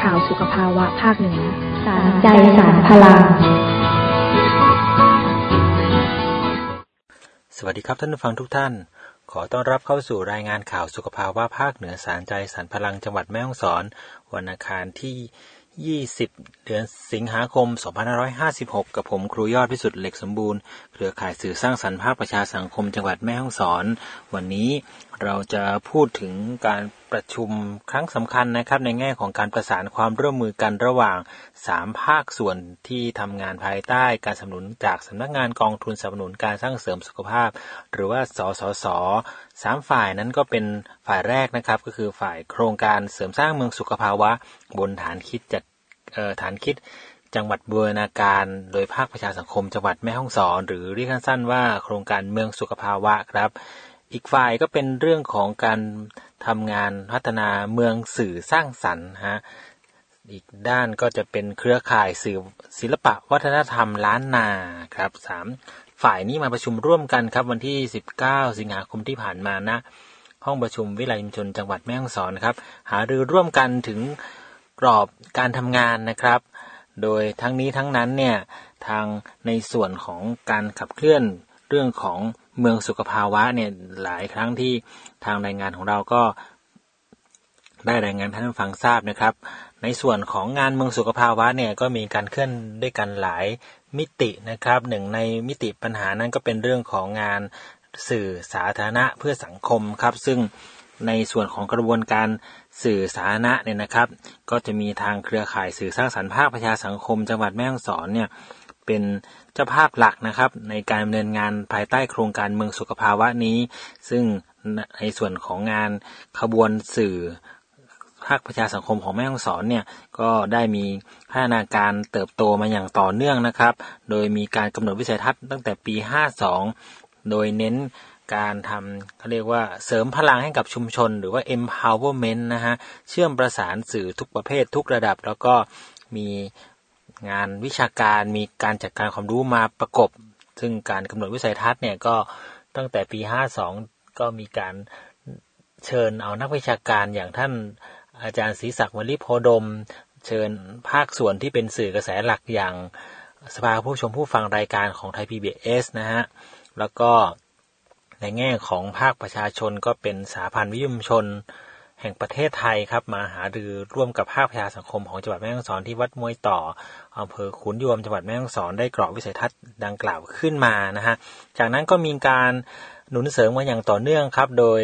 ข่าวสุขภาวะภาคเหนือสารใจสารพลังสวัสดีครับท่านผู้ฟังทุกท่านขอต้อนรับเข้าสู่รายงานข่าวสุขภาวะภาคเหนือสารใจสารพลังจังหวัดแม่ฮ่องสอนวันอังคารที่20 เดือนสิงหาคม 2556 กับผมครูยอดพิสุทธิ์เหล็กสมบูรณ์เครือข่ายสื่อสร้างสรรค์ภาคประชาสังคมจังหวัดแม่ฮ่องสอนวันนี้เราจะพูดถึงการประชุมครั้งสำคัญนะครับในแง่ของการประสานความร่วมมือกันระหว่าง3ภาคส่วนที่ทำงานภายใต้การสนับสนุนจากสำนักงานกองทุนสนับสนุนการสร้างเสริมสุขภาพหรือว่าสสส3ฝ่ายนั้นก็เป็นฝ่ายแรกนะครับก็คือฝ่ายโครงการเสริมสร้างเมืองสุขภาวะบนฐานคิดจังหวัดบูรณาการโดยภาคประชาสังคมจังหวัดแม่ฮ่องสอนหรือเรียกสั้นๆว่าโครงการเมืองสุขภาวะครับอีกฝ่ายก็เป็นเรื่องของการทำงานพัฒนาเมืองสื่อสร้างสรรค์อีกด้านก็จะเป็นเครือข่ายสื่อศิลปะวัฒนธรรมล้านนาครับ3ฝ่ายนี้มาประชุมร่วมกันครับวันที่19สิงหาคมที่ผ่านมานะห้องประชุมวิทยาลัยชุมชนจังหวัดแม่ฮ่องสอนครับหารือร่วมกันถึงกรอบการทำงานนะครับโดยทั้งนี้ทั้งนั้นเนี่ยทางในส่วนของการขับเคลื่อนเรื่องของเมืองสุขภาวะเนี่ยหลายครั้งที่ทางรายงานของเราก็ได้รายงานท่านผู้ฟังทราบนะครับในส่วนของงานเมืองสุขภาวะเนี่ยก็มีการเคลื่อนด้วยกันหลายมิตินะครับหนึ่งในมิติปัญหานั้นก็เป็นเรื่องของงานสื่อสาธารณะเพื่อสังคมครับซึ่งในส่วนของกระบวนการสื่อสาธารณะเนี่ยนะครับก็จะมีทางเครือข่ายสื่อสร้างสรรค์ภาคประชาสังคมจังหวัดแม่ฮ่องสอนเนี่ยเป็นเจ้าภาพหลักนะครับในการดำเนินงานภายใต้โครงการเมืองสุขภาวะนี้ซึ่งในส่วนของงานขบวนสื่อภาคประชาสังคมของแม่ฮ่องสอนเนี่ยก็ได้มีพัฒนาการเติบโตมาอย่างต่อเนื่องนะครับโดยมีการกำหนดวิสัยทัศน์ตั้งแต่ปี52โดยเน้นการทำเขาเรียกว่าเสริมพลังให้กับชุมชนหรือว่า empowerment นะฮะเชื่อมประสานสื่อทุกประเภททุกระดับแล้วก็มีงานวิชาการมีการจัดการความรู้มาประกบซึ่งการกำหนดวิสัยทัศน์เนี่ยก็ตั้งแต่ปี52ก็มีการเชิญเอานักวิชาการอย่างท่านอาจารย์ศรีศักดิ์ วลิโพดมเชิญภาคส่วนที่เป็นสื่อกระแสหลักอย่างสภาผู้ชมผู้ฟังรายการของไทย PBS นะฮะแล้วก็ในแง่ของภาคประชาชนก็เป็นสหพันธ์วิทยุมวลชนแห่งประเทศไทยครับมาหารือร่วมกับภาคประชาสังคมของจังหวัดแม่ฮ่องสอนที่วัดมวยต่ออำเภอขุนยวมจังหวัดแม่ฮ่องสอนได้กรอบวิสัยทัศน์ดังกล่าวขึ้นมานะฮะจากนั้นก็มีการหนุนเสริมมาอย่างต่อเนื่องครับโดย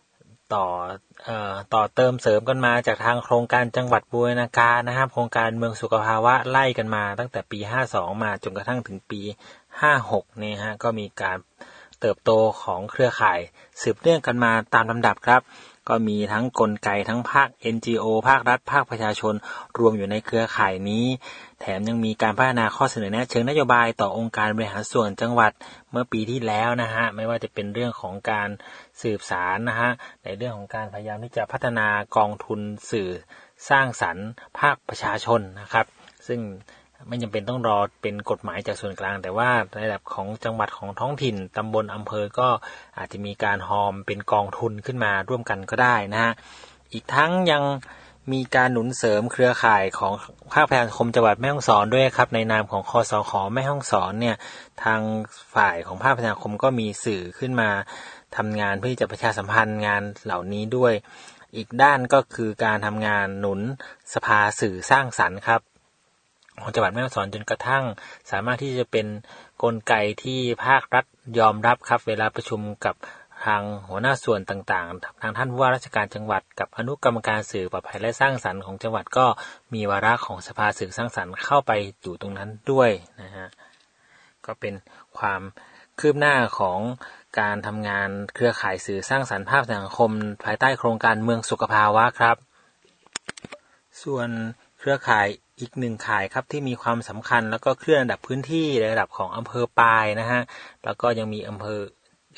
ต่อเติมเสริมกันมาจากทางโครงการจังหวัดบูรณาการนะครับโครงการเมืองสุขภาวะไล่กันมาตั้งแต่ปี52มาจนกระทั่งถึงปี56เนี่ยฮะก็มีการเติบโตของเครือข่ายสืบเนื่องกันมาตามลำดับครับก็มีทั้งกลไกทั้งภาค NGO ภาครัฐภาคประชาชนรวมอยู่ในเครือข่ายนี้แถมยังมีการพัฒนาข้อเสนอแนะเชิงนโยบายต่อองค์การบริหารส่วนจังหวัดเมื่อปีที่แล้วนะฮะไม่ว่าจะเป็นเรื่องของการสืบสารนะฮะในเรื่องของการพยายามที่จะพัฒนากองทุนสื่อสร้างสรรค์ภาคประชาชนนะครับซึ่งไม่จำเป็นต้องรอเป็นกฎหมายจากส่วนกลางแต่ว่าระดับของจังหวัดของท้องถิ่นตำบลอำเภอก็อาจจะมีการฮอมเป็นกองทุนขึ้นมาร่วมกันก็ได้นะฮะอีกทั้งยังมีการหนุนเสริมเครือข่ายของภาคประชาสังคมจังหวัดแม่ฮ่องสอนด้วยครับในนามของคสข.แม่ฮ่องสอนเนี่ยทางฝ่ายของภาคประชาสังคมก็มีสื่อขึ้นมาทำงานเพื่อจะประชาสัมพันธ์งานเหล่านี้ด้วยอีกด้านก็คือการทำงานหนุนสภาสื่อสร้างสรรค์ครับของจังหวัดแม่ฮ่องสอนจนกระทั่งสามารถที่จะเป็นกลไกที่ภาครัฐยอมรับครับเวลาประชุมกับทางหัวหน้าส่วนต่างๆทางท่านผู้ว่าราชการจังหวัดกับอนุกรรมการสื่อปลอดภัยและสร้างสรรค์ของจังหวัดก็มีวาระของสภาสื่อสร้างสรรค์เข้าไปอยู่ตรงนั้นด้วยนะฮะก็เป็นความคืบหน้าของการทำงานเครือข่ายสื่อสร้างสรรค์ภาคสังคมภายใต้โครงการเมืองสุขภาวะครับส่วนเครือข่ายอีกหนึ่งข่ายครับที่มีความสำคัญแล้วก็เคลื่อนระดับพื้นที่ในระดับของอำเภอปายนะฮะแล้วก็ยังมีอำเภอ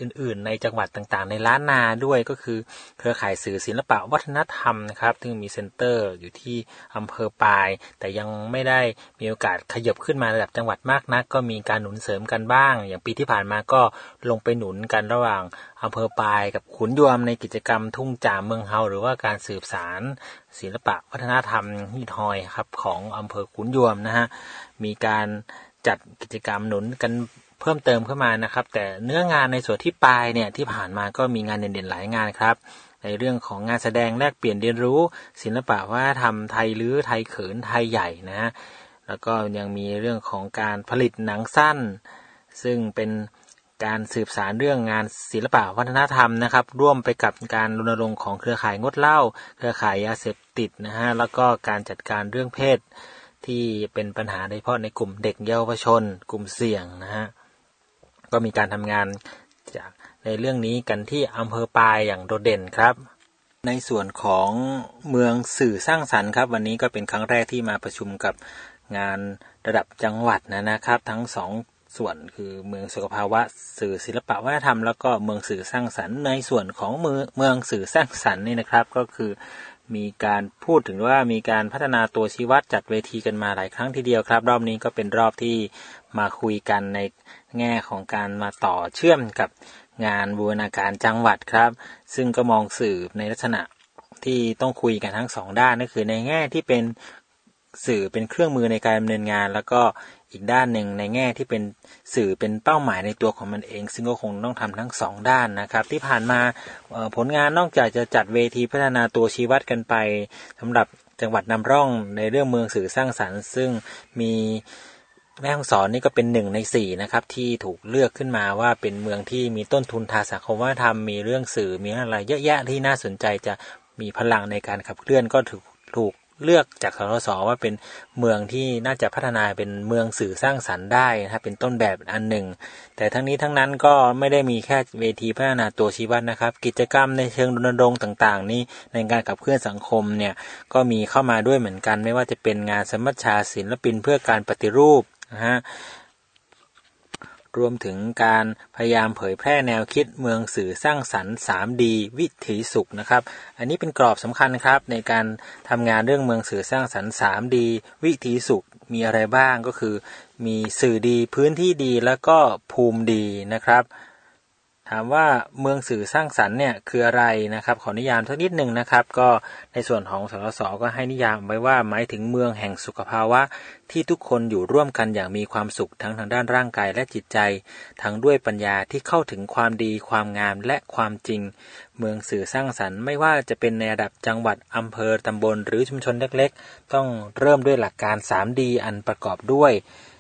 อื่นๆในจังหวัดต่างๆในล้านนาด้วยก็คือเครือข่ายสื่อศิลปะวัฒนธรรมนะครับซึ่งมีเซ็นเตอร์อยู่ที่อำเภอปายแต่ยังไม่ได้มีโอกาสขยับขึ้นมาระดับจังหวัดมากนักก็มีการหนุนเสริมกันบ้างอย่างปีที่ผ่านมาก็ลงไปหนุนกันระหว่างอำเภอปายกับขุนยวมในกิจกรรมทุ่งจ่าเมืองเฮาหรือว่าการสืบสานศิลปะวัฒนธรรมฮีทอยครับของอำเภอขุนยวมนะฮะมีการจัดกิจกรรมหนุนกันเพิ่มเติมเข้ามานะครับแต่เนื้องานในส่วนที่ปลายเนี่ยที่ผ่านมาก็มีงานเด่นๆหลายงานครับในเรื่องของงานแสดงแลกเปลี่ยนเรียนรู้ศิลปะวัฒนธรรมไทยลื้อไทยเขินไทยใหญ่นะฮะแล้วก็ยังมีเรื่องของการผลิตหนังสั้นซึ่งเป็นการสืบสานเรื่องงานศิลปะวัฒนธรรมนะครับร่วมไปกับการรณรงค์ของเครือข่ายงดเหล้าเครือข่ายยาเสพติดนะฮะแล้วก็การจัดการเรื่องเพศที่เป็นปัญหาโดยเฉพาะในกลุ่มเด็กเยาวชนกลุ่มเสี่ยงนะฮะก็มีการทำงานจากในเรื่องนี้กันที่อำเภอปายอย่างโดดเด่นครับในส่วนของเมืองสื่อสร้างสรรค์ครับวันนี้ก็เป็นครั้งแรกที่มาประชุมกับงานระดับจังหวัดนะครับทั้งสองส่วนคือเมืองสุขภาวะสื่อศิลปะวัฒนธรรมแล้วก็เมืองสื่อสร้างสรรค์ในส่วนของเมืองสื่อสร้างสรรค์นี่นะครับก็คือมีการพูดถึงว่ามีการพัฒนาตัวชี้วัดจัดเวทีกันมาหลายครั้งทีเดียวครับรอบนี้ก็เป็นรอบที่มาคุยกันในแง่ของการมาต่อเชื่อมกับงานบูรณาการจังหวัดครับซึ่งก็มองสื่อในลักษณะที่ต้องคุยกันทั้งสองด้านก็คือในแง่ที่เป็นสื่อเป็นเครื่องมือในการดำเนินงานแล้วก็อีกด้านหนึ่งในแง่ที่เป็นสื่อเป็นเป้าหมายในตัวของมันเองซึ่งก็คงต้องทำทั้งสองด้านนะครับที่ผ่านมาผลงานนอกจากจะจัดเวทีพัฒนาตัวชี้วัดกันไปสำหรับจังหวัดนำร่องในเรื่องเมืองสื่อสร้างสรรค์ซึ่งมีแม่ฮ่องสอนนี่ก็เป็น1 ใน 4นะครับที่ถูกเลือกขึ้นมาว่าเป็นเมืองที่มีต้นทุนทางสังคมวัฒนธรรมมีเรื่องสื่อมีอะไรเยอะแยะที่น่าสนใจจะมีพลังในการขับเคลื่อนก็ถูกเลือกจากสทศ.ว่าเป็นเมืองที่น่าจะพัฒนาเป็นเมืองสื่อสร้างสรรค์ได้นะครับเป็นต้นแบบอันหนึ่งแต่ทั้งนี้ทั้งนั้นก็ไม่ได้มีแค่เวทีพัฒนาตัวชี้วัดนะครับกิจกรรมในเชิงรณรงค์ต่างๆนี่ในการขับเคลื่อนสังคมเนี่ยก็มีเข้ามาด้วยเหมือนกันไม่ว่าจะเป็นงานสมัชชาศิลปินเพื่อการปฏิรูปนะฮะรวมถึงการพยายามเผยแพร่แนวคิดเมืองสื่อสร้างสรรค์ 3D วิถีสุขนะครับอันนี้เป็นกรอบสำคัญครับในการทำงานเรื่องเมืองสื่อสร้างสรรค์ 3D วิถีสุขมีอะไรบ้างก็คือมีสื่อดีพื้นที่ดีแล้วก็ภูมิดีนะครับถามว่าเมืองสื่อสร้างสรรค์เนี่ยคืออะไรนะครับขอนิยามสักนิดหนึ่งนะครับก็ในส่วนของสทศ.ก็ให้นิยามไว้ว่าหมายถึงเมืองแห่งสุขภาวะที่ทุกคนอยู่ร่วมกันอย่างมีความสุขทั้งทางด้านร่างกายและจิตใจทั้งด้วยปัญญาที่เข้าถึงความดีความงามและความจริงเมืองสื่อสร้างสรรค์ไม่ว่าจะเป็นในระดับจังหวัดอำเภอตำบลหรือชุมชนเล็กๆต้องเริ่มด้วยหลักการ 3D อันประกอบด้วย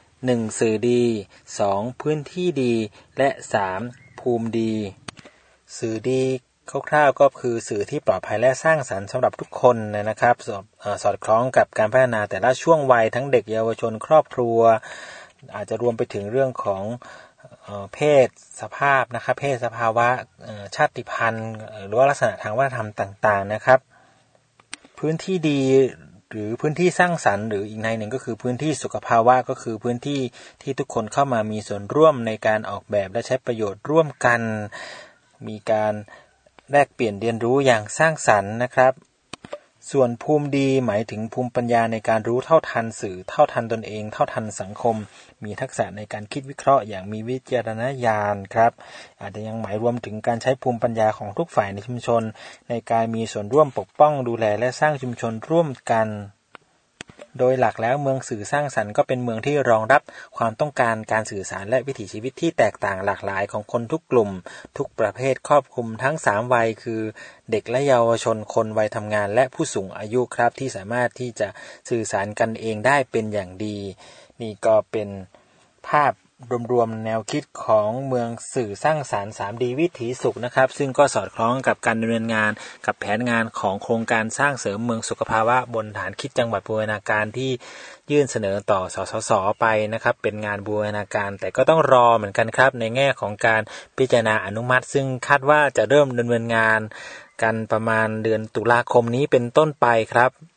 1สื่อดี2พื้นที่ดีและ3ภูมิดีสื่อดีคร่าวๆก็คือสื่อที่ปลอดภัยและสร้างสรรค์สำหรับทุกคนนะครับสอดคล้องกับการพัฒนาแต่ละช่วงวัยทั้งเด็กเยาวชนครอบครัวอาจจะรวมไปถึงเรื่องของเพศสภาพนะครับเพศสภาวะชาติพันธุ์หรือว่าลักษณะทางวัฒนธรรมต่างๆนะครับพื้นที่ดีหรือพื้นที่สร้างสรรค์หรืออีกในหนึ่งก็คือพื้นที่สุขภาวะก็คือพื้นที่ที่ทุกคนเข้ามามีส่วนร่วมในการออกแบบและใช้ประโยชน์ร่วมกันมีการแลกเปลี่ยนเรียนรู้อย่างสร้างสรรค์นะครับส่วนภูมิดีหมายถึงภูมิปัญญาในการรู้เท่าทันสื่อเท่าทันตนเองเท่าทันสังคมมีทักษะในการคิดวิเคราะห์อย่างมีวิจารณญาณครับอาจจะยังหมายรวมถึงการใช้ภูมิปัญญาของทุกฝ่ายในชุมชนในการมีส่วนร่วมปกป้องดูแลและสร้างชุมชนร่วมกันโดยหลักแล้วเมืองสื่อสร้างสรรค์ก็เป็นเมืองที่รองรับความต้องการการสื่อสารและวิถีชีวิตที่แตกต่างหลากหลายของคนทุกกลุ่มทุกประเภทครอบคลุมทั้ง3วัยคือเด็กและเยาวชนคนวัยทำงานและผู้สูงอายุครับที่สามารถที่จะสื่อสารกันเองได้เป็นอย่างดีนี่ก็เป็นภาพรวมๆแนวคิดของเมืองสื่อสร้างสรรค์ 3D วิถีสุขนะครับซึ่งก็สอดคล้องกับการดำเนินงานกับแผนงานของโครงการสร้างเสริมเมืองสุขภาวะบนฐานคิดจังหวัดบูรณาการที่ยื่นเสนอต่อสสส.ไปนะครับเป็นงานบูรณาการแต่ก็ต้องรอเหมือนกันครับในแง่ของการพิจารณาอนุมัติซึ่งคาดว่าจะเริ่มดำเนินงานกันประมาณเดือนตุลาคมนี้เป็นต้นไปครับ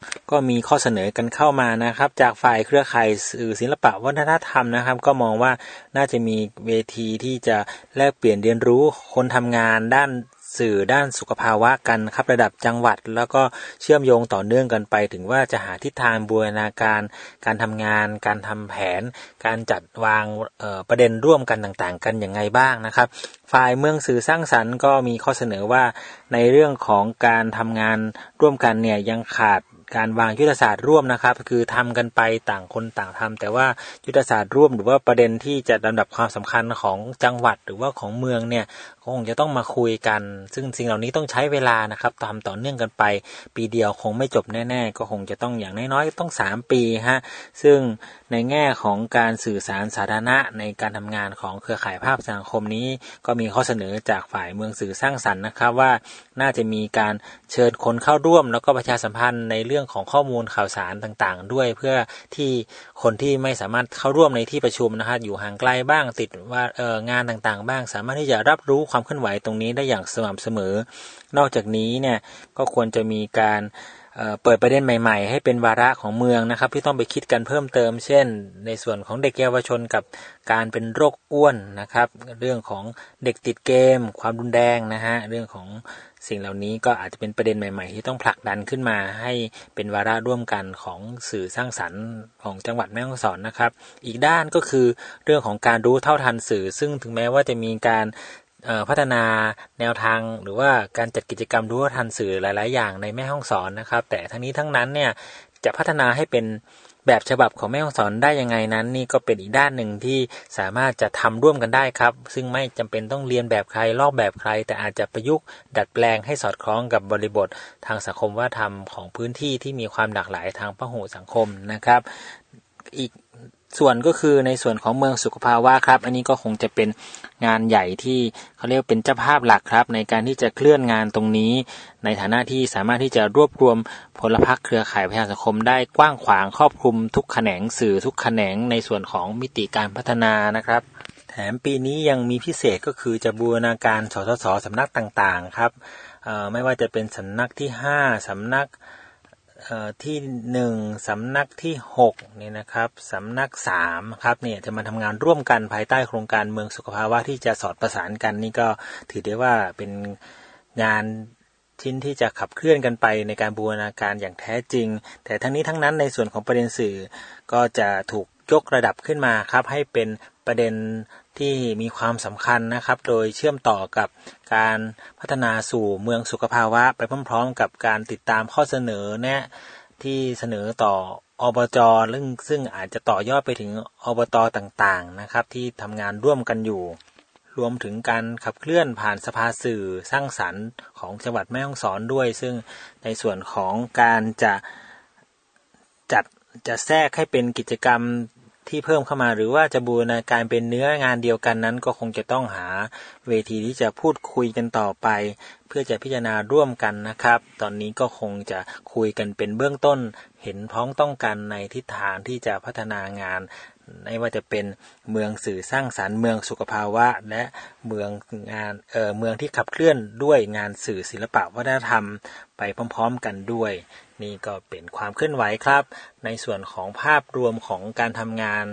ก็มีข้อเสนอกันเข้ามานะครับจากฝ่ายเครือข่ายสื่อศิลปะวัฒนธรรมนะครับก็มองว่าน่าจะมีเวทีที่จะแลกเปลี่ยนเรียนรู้คนทำงานด้านสื่อด้านสุขภาวะกันครับระดับจังหวัดแล้วก็เชื่อมโยงต่อเนื่องกันไปถึงว่าจะหาทิศทางบูรณาการการทำงานการทำแผนการจัดวางประเด็นร่วมกันต่างๆกันอย่างไรบ้างนะครับฝ่ายเมืองสื่อสร้างสรรค์ก็มีข้อเสนอว่าในเรื่องของการทำงานร่วมกันเนี่ยยังขาดการวางยุทธศาสตร์ร่วมนะครับคือทำกันไปต่างคนต่างทำแต่ว่ายุทธศาสตร์ร่วมหรือว่าประเด็นที่จะลำดับความสำคัญของจังหวัดหรือว่าของเมืองเนี่ยคงจะต้องมาคุยกันซึ่งสิ่งเหล่านี้ต้องใช้เวลานะครับทำต่อเนื่องกันไปปีเดียวคงไม่จบแน่ๆก็คงจะต้องอย่างน้อยๆต้อง3ปีฮะซึ่งในแง่ของการสื่อสารสาธารณะในการทำงานของเครือข่ายภาคสังคมนี้ก็มีข้อเสนอจากฝ่ายเมืองสื่อสร้างสรรค์นะครับว่าน่าจะมีการเชิญคนเข้าร่วมแล้วก็ประชาสัมพันธ์ในเรื่องของข้อมูลข่าวสารต่างๆด้วยเพื่อที่คนที่ไม่สามารถเข้าร่วมในที่ประชุมนะครับอยู่ห่างไกลบ้างติดว่างานต่างๆบ้างสามารถที่จะรับรู้ความเคลื่อนไหวตรงนี้ได้อย่างสม่ำเสมอนอกจากนี้เนี่ยก็ควรจะมีการเปิดประเด็นใหม่ๆให้เป็นวาระของเมืองนะครับที่ต้องไปคิดกันเพิ่มเติมเช่นในส่วนของเด็กเยาวชนกับการเป็นโรคอ้วนนะครับเรื่องของเด็กติดเกมความรุนแรงนะฮะเรื่องของสิ่งเหล่านี้ก็อาจจะเป็นประเด็นใหม่ๆที่ต้องผลักดันขึ้นมาให้เป็นวาระร่วมกันของสื่อสร้างสรรค์ของจังหวัดแม่ฮ่องสอนนะครับอีกด้านก็คือเรื่องของการรู้เท่าทันสื่อซึ่งถึงแม้ว่าจะมีการพัฒนาแนวทางหรือว่าการจัดกิจกรรมรู้ทันสื่อหลายๆอย่างในแม่ฮ่องสอนนะครับแต่ทั้งนี้ทั้งนั้นเนี่ยจะพัฒนาให้เป็นแบบฉบับของแม่ฮ่องสอนได้ยังไงนั้นนี่ก็เป็นอีกด้านหนึ่งที่สามารถจะทำร่วมกันได้ครับซึ่งไม่จำเป็นต้องเรียนแบบใครลอกแบบใครแต่อาจจะประยุกต์ดัดแปลงให้สอดคล้องกับบริบททางสังคมวัฒนธรรมของพื้นที่ที่มีความหลากหลายทางพหุสังคมนะครับอีกส่วนก็คือในส่วนของเมืองสุขภาวะครับอันนี้ก็คงจะเป็นงานใหญ่ที่เขาเรียกเป็นเจ้าภาพหลักครับในการที่จะเคลื่อนงานตรงนี้ในฐานะที่สามารถที่จะรวบรวมพลพรรคเครือข่ายประชาสังคมได้กว้างขวางครอบคลุมทุกแขนงสื่อทุกแขนงในส่วนของมิติการพัฒนานะครับแถมปีนี้ยังมีพิเศษก็คือจะบูรณาการสสสสำนักต่างๆครับไม่ว่าจะเป็นสำนักที่5สำนักที่1สำนักที่6นี่นะครับสำนัก3ครับเนี่ยจะมาทำงานร่วมกันภายใต้โครงการเมืองสุขภาวะที่จะสอดประสานกันนี่ก็ถือได้ว่าเป็นงานชิ้นที่จะขับเคลื่อนกันไปในการบูรณาการอย่างแท้จริงแต่ทั้งนี้ทั้งนั้นในส่วนของประเด็นสื่อก็จะถูกยกระดับขึ้นมาครับให้เป็นประเด็นที่มีความสำคัญนะครับโดยเชื่อมต่อกับการพัฒนาสู่เมืองสุขภาวะไปพร้อมๆกับการติดตามข้อเสนอแนะที่เสนอต่ออบจ.ซึ่งอาจจะต่อยอดไปถึงอบต.ต่างๆนะครับที่ทำงานร่วมกันอยู่รวมถึงการขับเคลื่อนผ่านสภาสื่อสร้างสรรค์ของจังหวัดแม่ฮ่องสอนด้วยซึ่งในส่วนของการจะแทรกให้เป็นกิจกรรมที่เพิ่มเข้ามาหรือว่าจะบูรณาการเป็นเนื้องานเดียวกันนั้นก็คงจะต้องหาเวทีที่จะพูดคุยกันต่อไปเพื่อจะพิจารณาร่วมกันนะครับตอนนี้ก็คงจะคุยกันเป็นเบื้องต้นเห็นพ้องต้องกันในทิศทางที่จะพัฒนางานไม่ว่าจะเป็นเมืองสื่อสร้างสรรค์เมืองสุขภาวะและเมืองที่ขับเคลื่อนด้วยงานสื่อศิลปะวัฒนธรรมไปพร้อมๆกันด้วยนี่ก็เป็นความเคลื่อนไหวครับในส่วนของภาพรวมของการทำงาน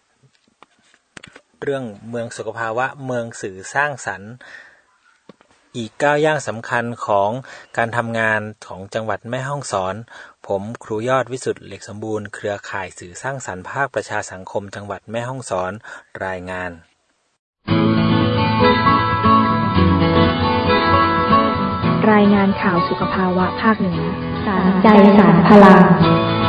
เรื่องเมืองสุขภาวะเมืองสื่อสร้างสรรค์อีกก้าวย่างสำคัญของการทำงานของจังหวัดแม่ฮ่องสอนผมครูยอดวิสุทธิ์เหล็กสมบูรณ์เครือข่ายสื่อสร้างสรรค์ภาคประชาสังคมจังหวัดแม่ฮ่องสอนรายงานรายงานข่าวสุขภาวะภาคเหนือสารใจสารพลัง